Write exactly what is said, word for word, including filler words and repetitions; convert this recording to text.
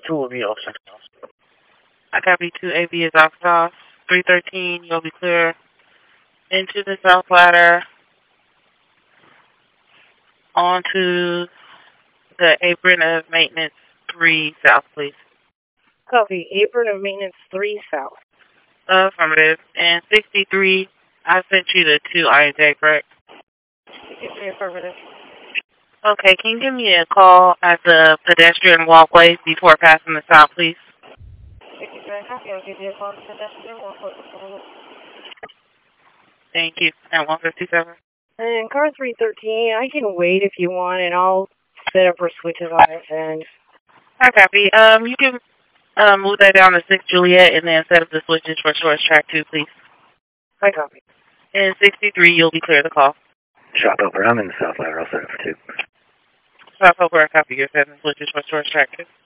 two will be off. I copy two A B is off off. three thirteen, you'll be clear into the south ladder, onto the apron of maintenance three south, please. Copy. Apron of maintenance three south. Affirmative. And sixty-three, I sent you the two Iron J, correct? Affirmative. Okay, can you give me a call at the pedestrian walkway before passing the south, please? I'll give you a call at the pedestrian walkway. Thank you. At one fifty-seven. And car three thirteen, I can wait if you want, and I'll set up for switches on this end. I copy. Um, you can um, move that down to six Juliet and then set up the switches for Shorts Track two, please. I copy. And sixty-three, you'll be clear the call. Shop over. I'm in the south ladder. I'll set it for two. South over, I copy. You're setting the switches for Shorts Track two.